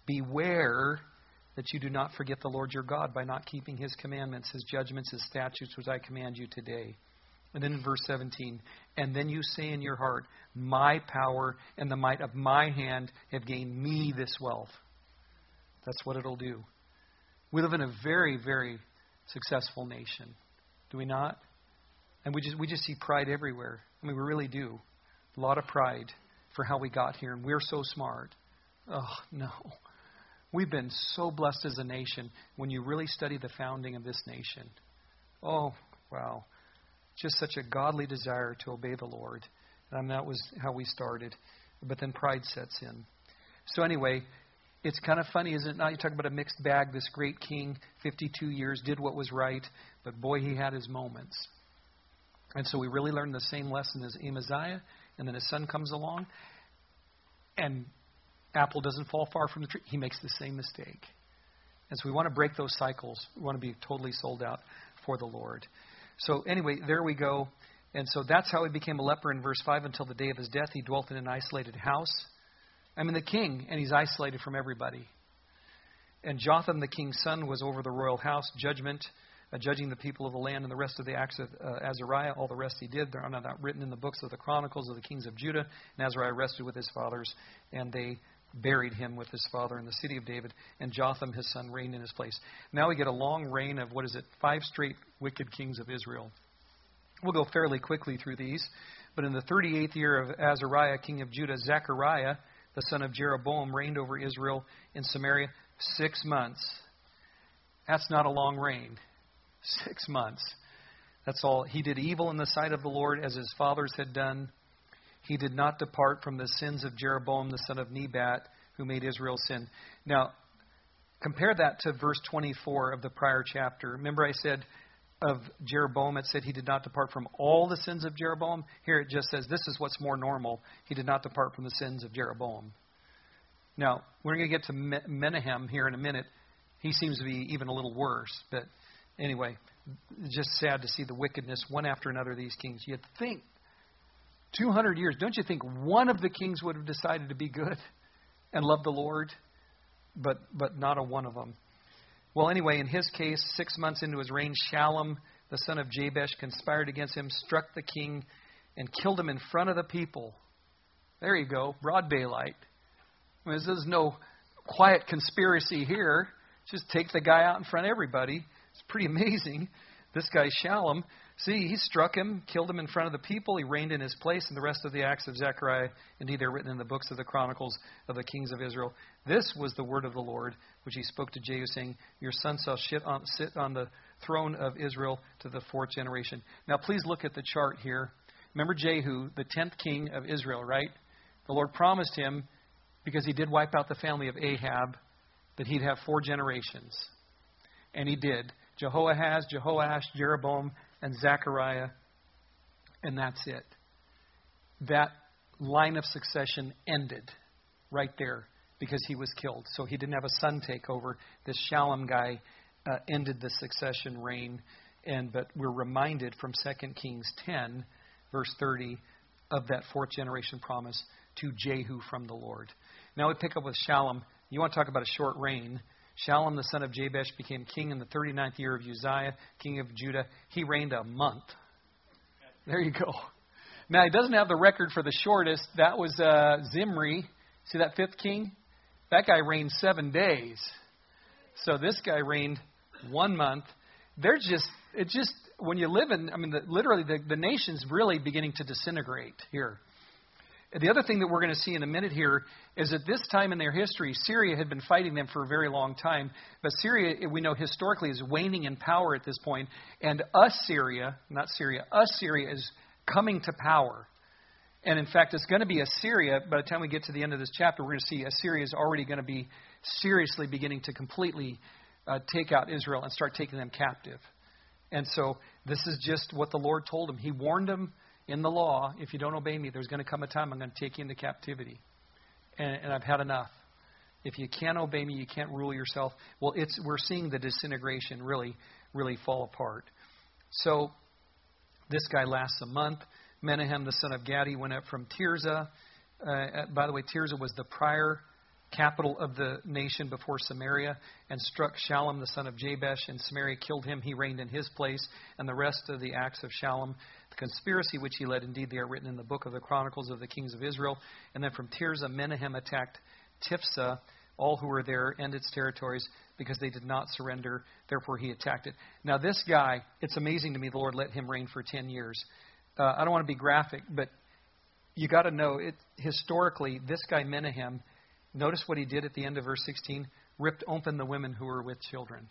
Beware that you do not forget the Lord your God by not keeping his commandments, his judgments, his statutes, which I command you today. And then in verse seventeen, and then you say in your heart, my power and the might of my hand have gained me this wealth. That's what it'll do. We live in a very, very successful nation. Do we not? And we just we just see pride everywhere. I mean, we really do. A lot of pride for how we got here, and we're so smart. Oh, no. We've been so blessed as a nation when you really study the founding of this nation. Oh, wow. Just such a godly desire to obey the Lord. And that was how we started. But then pride sets in. So anyway, it's kind of funny, isn't it? Now you talk about a mixed bag. This great king, fifty-two years, did what was right. But boy, he had his moments. And so we really learned the same lesson as Amaziah. And then his son comes along, and apple doesn't fall far from the tree. He makes the same mistake. And so we want to break those cycles. We want to be totally sold out for the Lord. So anyway, there we go. And so that's how he became a leper in verse five. Until the day of his death, he dwelt in an isolated house. I mean, the king, and he's isolated from everybody. And Jotham, the king's son, was over the royal house, judgment, Uh, judging the people of the land, and the rest of the acts of uh, Azariah, all the rest he did. They're not written in the books of the Chronicles of the kings of Judah. And Azariah rested with his fathers, and they buried him with his father in the city of David. And Jotham, his son, reigned in his place. Now we get a long reign of, what is it, five straight wicked kings of Israel. We'll go fairly quickly through these. But in the thirty-eighth year of Azariah, king of Judah, Zechariah, the son of Jeroboam, reigned over Israel in Samaria six months. That's not a long reign. Six months. That's all. He did evil in the sight of the Lord as his fathers had done. He did not depart from the sins of Jeroboam, the son of Nebat, who made Israel sin. Now, compare that to verse twenty-four of the prior chapter. Remember I said of Jeroboam, it said he did not depart from all the sins of Jeroboam. Here it just says this is what's more normal. He did not depart from the sins of Jeroboam. Now, we're going to get to Menahem here in a minute. He seems to be even a little worse. But anyway, just sad to see the wickedness one after another of these kings. You'd think two hundred years, don't you think one of the kings would have decided to be good and love the Lord? But but not a one of them. Well, anyway, in his case, six months into his reign, Shallum, the son of Jabesh, conspired against him, struck the king, and killed him in front of the people. There you go, broad daylight. I mean, there's no quiet conspiracy here. Just take the guy out in front of everybody. It's pretty amazing. This guy, Shallum, see, he struck him, killed him in front of the people. He reigned in his place, and the rest of the acts of Zechariah, indeed, they're written in the books of the Chronicles of the kings of Israel. This was the word of the Lord, which he spoke to Jehu, saying, your son shall sit on, sit on the throne of Israel to the fourth generation. Now, please look at the chart here. Remember Jehu, the tenth king of Israel, right? The Lord promised him, because he did wipe out the family of Ahab, that he'd have four generations. And he did. Jehoahaz, Jehoash, Jeroboam, and Zechariah. And that's it. That line of succession ended right there because he was killed. So he didn't have a son take over. This Shallum guy uh, ended the succession reign. And but we're reminded from Second Kings ten, verse thirty, of that fourth generation promise to Jehu from the Lord. Now we pick up with Shallum. You want to talk about a short reign. Shallum, the son of Jabesh, became king in the thirty-ninth year of Uzziah, king of Judah. He reigned a month. There you go. Now, he doesn't have the record for the shortest. That was uh, Zimri. See that fifth king? That guy reigned seven days. So this guy reigned one month. They're just, it just, when you live in, I mean, the, literally the, the nation's really beginning to disintegrate here. The other thing that we're going to see in a minute here is at this time in their history, Syria had been fighting them for a very long time. But Syria, we know historically, is waning in power at this point. And Assyria, not Syria, Assyria is coming to power. And in fact, it's going to be Assyria. By the time we get to the end of this chapter, we're going to see Assyria is already going to be seriously beginning to completely uh, take out Israel and start taking them captive. And so this is just what the Lord told him. He warned them in the law, if you don't obey me, there's going to come a time I'm going to take you into captivity. And, and I've had enough. If you can't obey me, you can't rule yourself. Well, it's we're seeing the disintegration really, really fall apart. So this guy lasts a month. Menahem, the son of Gadi, went up from Tirzah. Uh, by the way, Tirzah was the prior capital of the nation before Samaria, and struck Shallum, the son of Jabesh, and Samaria killed him. He reigned in his place, and the rest of the acts of Shallum, the conspiracy which he led, indeed they are written in the book of the Chronicles of the kings of Israel. And then from Tirzah, Menahem attacked Tifsah, all who were there, and its territories, because they did not surrender. Therefore he attacked it. Now this guy, it's amazing to me the Lord let him reign for ten years. Uh, I don't want to be graphic, but you got to know, it historically, this guy Menahem, notice what he did at the end of verse sixteen, ripped open the women who were with children.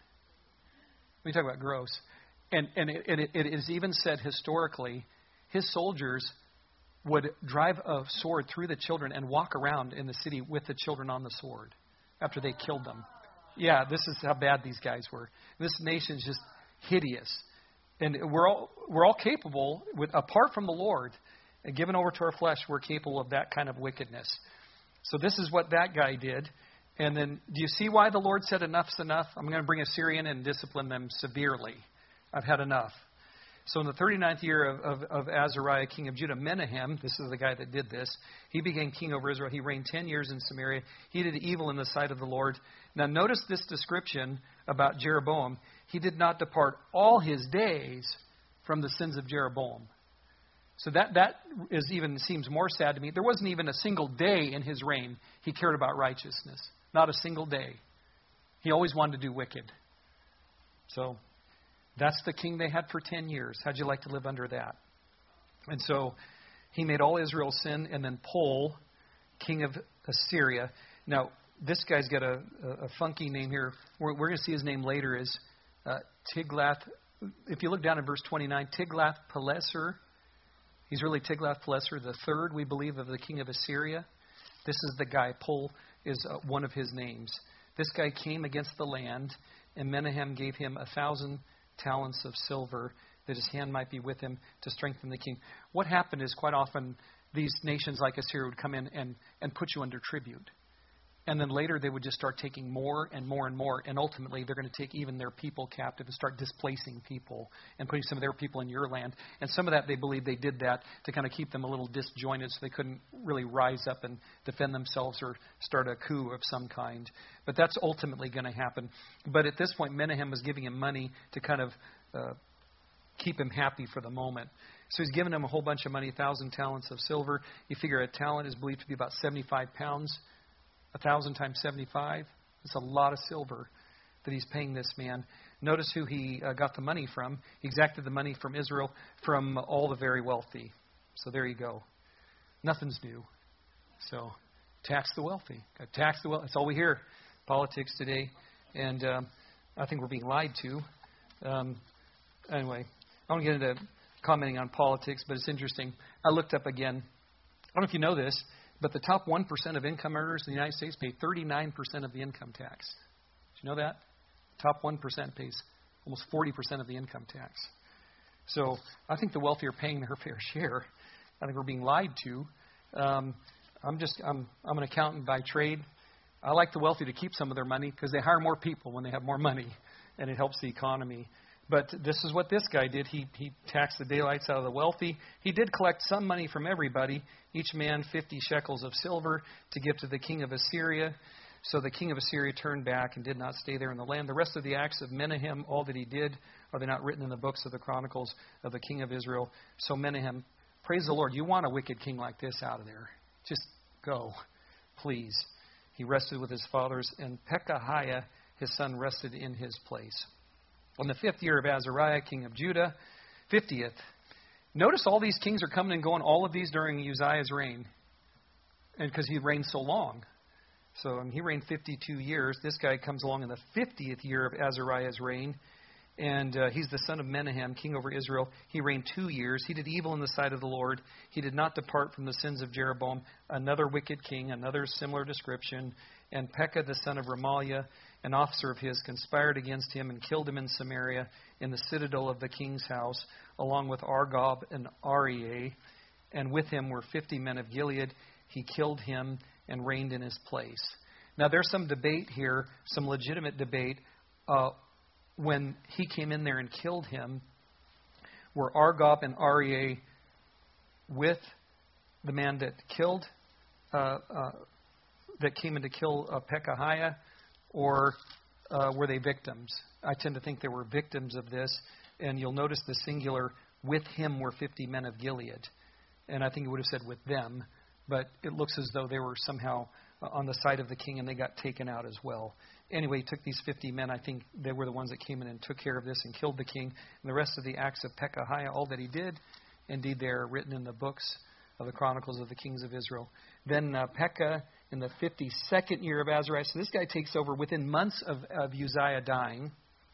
We talk about gross. And, and it, it, it is even said historically, his soldiers would drive a sword through the children and walk around in the city with the children on the sword after they killed them. Yeah, this is how bad these guys were. This nation's just hideous. And we're all we're all capable, with apart from the Lord, and given over to our flesh, we're capable of that kind of wickedness. So this is what that guy did. And then, do you see why the Lord said enough's enough? I'm going to bring Assyria in and discipline them severely. I've had enough. So in the thirty-ninth year of, of, of Azariah, king of Judah, Menahem, this is the guy that did this, he became king over Israel. He reigned ten years in Samaria. He did evil in the sight of the Lord. Now notice this description about Jeroboam. He did not depart all his days from the sins of Jeroboam. So that, that is even seems more sad to me. There wasn't even a single day in his reign he cared about righteousness. Not a single day. He always wanted to do wicked. So that's the king they had for ten years. How'd you like to live under that? And so he made all Israel sin, and then Pul, king of Assyria. Now, this guy's got a, a funky name here. We're, we're going to see his name later is uh, Tiglath. If you look down in verse twenty-nine, Tiglath-Pileser. He's really Tiglath-Pileser the third, we believe, of the king of Assyria. This is the guy. Pul is uh, one of his names. This guy came against the land, and Menahem gave him a thousand talents of silver, that his hand might be with him to strengthen the king. What happened is quite often these nations like Assyria would come in and, and put you under tribute. And then later they would just start taking more and more and more. And ultimately they're going to take even their people captive and start displacing people and putting some of their people in your land. And some of that, they believe they did that to kind of keep them a little disjointed so they couldn't really rise up and defend themselves or start a coup of some kind. But that's ultimately going to happen. But at this point, Menahem was giving him money to kind of uh, keep him happy for the moment. So he's given him a whole bunch of money, a thousand talents of silver. You figure a talent is believed to be about seventy-five pounds. A thousand times seventy-five. That's a lot of silver that he's paying this man. Notice who he uh, got the money from. He exacted the money from Israel, from all the very wealthy. So there you go. Nothing's new. So tax the wealthy. Got tax the wealthy. That's all we hear. Politics today. And um, I think we're being lied to. Um, anyway, I don't get into commenting on politics, but it's interesting. I looked up again. I don't know if you know this, but the top one percent of income earners in the United States pay thirty-nine percent of the income tax. Did you know that? Top one percent pays almost forty percent of the income tax. So I think the wealthy are paying their fair share. I think we're being lied to. Um, I'm just I'm I'm an accountant by trade. I like the wealthy to keep some of their money because they hire more people when they have more money, and it helps the economy. But this is what this guy did. He he taxed the daylights out of the wealthy. He did collect some money from everybody, each man fifty shekels of silver to give to the king of Assyria. So the king of Assyria turned back and did not stay there in the land. The rest of the acts of Menahem, all that he did, are they not written in the books of the Chronicles of the king of Israel? So Menahem, praise the Lord. You want a wicked king like this out of there. Just go, please. He rested with his fathers, and Pekahiah, his son, rested in his place. On the fifth year of Azariah, king of Judah, fiftieth. Notice all these kings are coming and going, all of these during Uzziah's reign. And because he reigned so long. So um, he reigned fifty-two years. This guy comes along in the fiftieth year of Azariah's reign. And uh, he's the son of Menahem, king over Israel. He reigned two years. He did evil in the sight of the Lord. He did not depart from the sins of Jeroboam. Another wicked king, another similar description. And Pekah, the son of Remaliah, an officer of his, conspired against him and killed him in Samaria in the citadel of the king's house, along with Argob and Arieh. And with him were fifty men of Gilead. He killed him and reigned in his place. Now there's some debate here, some legitimate debate. Uh, when he came in there and killed him, were Argob and Arieh with the man that killed, uh, uh, that came in to kill uh, Pekahiah, or uh, were they victims? I tend to think they were victims of this, and you'll notice the singular, with him were fifty men of Gilead. And I think it would have said with them, but it looks as though they were somehow on the side of the king and they got taken out as well. Anyway, he took these fifty men. I think they were the ones that came in and took care of this and killed the king. And the rest of the acts of Pekahiah, all that he did, indeed they are written in the books of the Chronicles of the Kings of Israel. Then uh, Pekah in the fifty-second year of Azariah. So this guy takes over within months of, of Uzziah dying.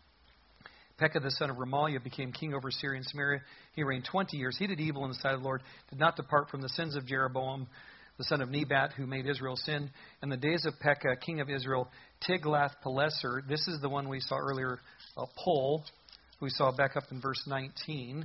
Pekah, the son of Remaliah, became king over Syria and Samaria. He reigned twenty years. He did evil in the sight of the Lord, did not depart from the sins of Jeroboam, the son of Nebat, who made Israel sin. In the days of Pekah, king of Israel, Tiglath-Pileser, this is the one we saw earlier, uh, Pul, who we saw back up in verse nineteen,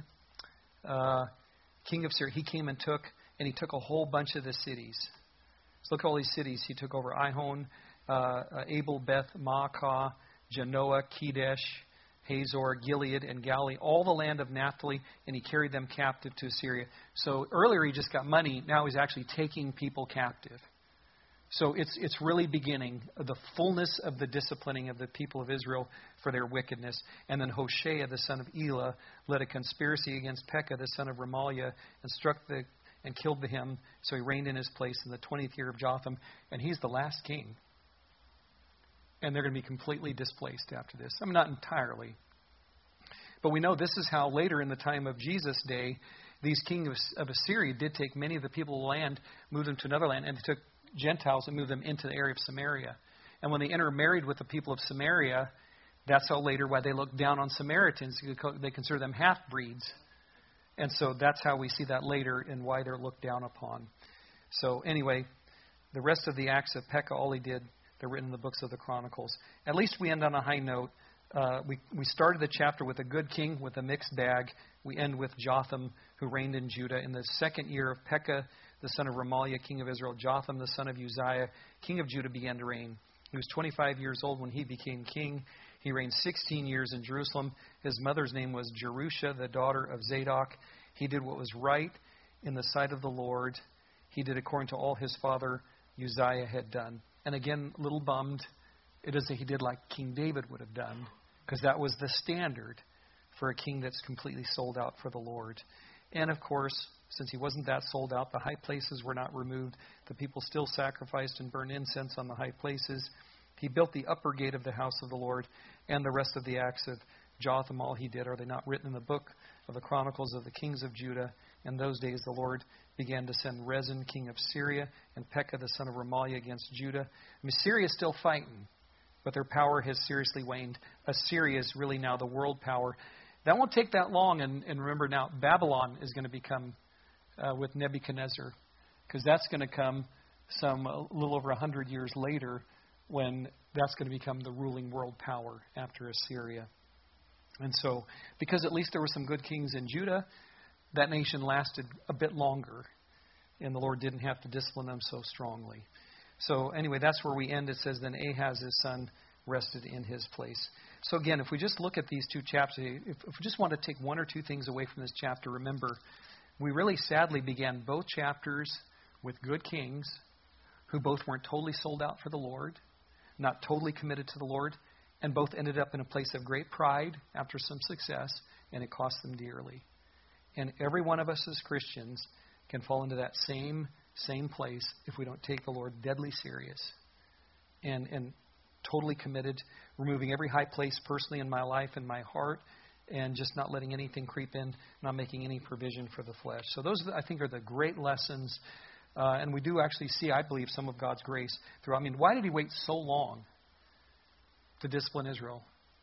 uh, king of Syria, he came and took, and he took a whole bunch of the cities. So look at all these cities. He took over Ihon, uh, uh, Abel, Beth, Maacah, Genoa, Kedesh, Hazor, Gilead, and Galilee, all the land of Naphtali, and he carried them captive to Assyria. So earlier he just got money. Now he's actually taking people captive. So it's it's really beginning the fullness of the disciplining of the people of Israel for their wickedness. And then Hoshea, the son of Elah, led a conspiracy against Pekah, the son of Remaliah, and struck the and killed him. So he reigned in his place in the twentieth year of Jotham, and he's the last king. And they're going to be completely displaced after this. I mean, not entirely. But we know this is how later in the time of Jesus' day, these kings of Assyria did take many of the people of the land, moved them to another land, and they took Gentiles and moved them into the area of Samaria. And when they intermarried with the people of Samaria, that's how later why they looked down on Samaritans. They consider them half-breeds. And so that's how we see that later and why they're looked down upon. So anyway, the rest of the acts of Pekah, all he did, they're written in the books of the Chronicles. At least we end on a high note. Uh, we, we started the chapter with a good king with a mixed bag. We end with Jotham, who reigned in Judah. In the second year of Pekah, the son of Remaliah, king of Israel, Jotham, the son of Uzziah, king of Judah, began to reign. He was twenty-five years old when he became king. He reigned sixteen years in Jerusalem. His mother's name was Jerusha, the daughter of Zadok. He did what was right in the sight of the Lord. He did according to all his father Uzziah had done. And again, a little bummed. It isn't he did like King David would have done, because that was the standard for a king that's completely sold out for the Lord. And of course, since he wasn't that sold out, the high places were not removed. The people still sacrificed and burned incense on the high places. He built the upper gate of the house of the Lord, and the rest of the acts of Jotham, all he did, are they not written in the book of the Chronicles of the kings of Judah? In those days the Lord began to send Rezin, king of Syria, and Pekah, the son of Remaliah, against Judah. I mean, Syria is still fighting, but their power has seriously waned. Assyria is really now the world power. That won't take that long, and, and remember now, Babylon is going to become, uh, with Nebuchadnezzar, because that's going to come some a little over a hundred years later, when that's going to become the ruling world power after Assyria. And so, because at least there were some good kings in Judah, that nation lasted a bit longer, and the Lord didn't have to discipline them so strongly. So anyway, that's where we end. It says, then Ahaz, his son, rested in his place. So again, if we just look at these two chapters, if, if we just want to take one or two things away from this chapter, remember, we really sadly began both chapters with good kings who both weren't totally sold out for the Lord, not totally committed to the Lord, and both ended up in a place of great pride after some success, and it cost them dearly. And every one of us as Christians can fall into that same same place if we don't take the Lord deadly serious and and totally committed, removing every high place personally in my life and my heart, and just not letting anything creep in, not making any provision for the flesh. So those, I think, are the great lessons. Uh, and we do actually see, I believe, some of God's grace throughout. I mean, why did he wait so long to discipline Israel?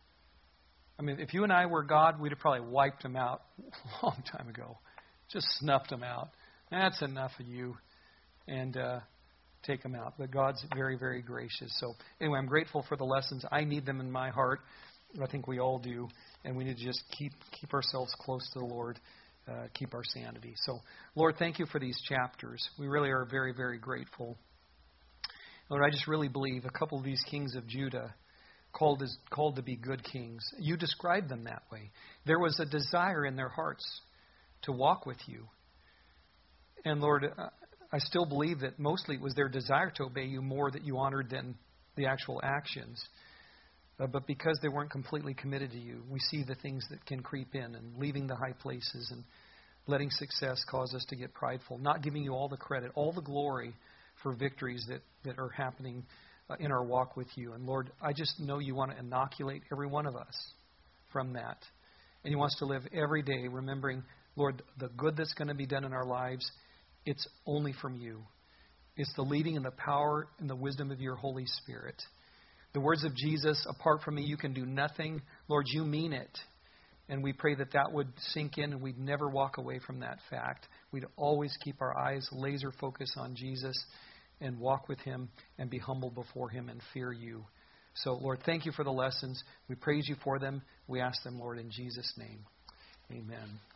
I mean, if you and I were God, we'd have probably wiped them out a long time ago. Just snuffed them out. That's enough of you. And uh, take them out. But God's very, very gracious. So anyway, I'm grateful for the lessons. I need them in my heart. I think we all do. And we need to just keep keep ourselves close to the Lord. Uh, keep our sanity. So, Lord, thank you for these chapters. We really are very, very grateful. Lord, I just really believe a couple of these kings of Judah called as, called to be good kings. You described them that way. There was a desire in their hearts to walk with you. And Lord, uh, I still believe that mostly it was their desire to obey you more that you honored than the actual actions. Uh, but because they weren't completely committed to you, we see the things that can creep in, and leaving the high places and letting success cause us to get prideful, not giving you all the credit, all the glory for victories that, that are happening uh, in our walk with you. And Lord, I just know you want to inoculate every one of us from that. And you want us to live every day remembering, Lord, the good that's going to be done in our lives, it's only from you. It's the leading and the power and the wisdom of your Holy Spirit. The words of Jesus, apart from me, you can do nothing. Lord, you mean it. And we pray that that would sink in and we'd never walk away from that fact. We'd always keep our eyes laser focused on Jesus and walk with him and be humble before him and fear you. So, Lord, thank you for the lessons. We praise you for them. We ask them, Lord, in Jesus' name. Amen.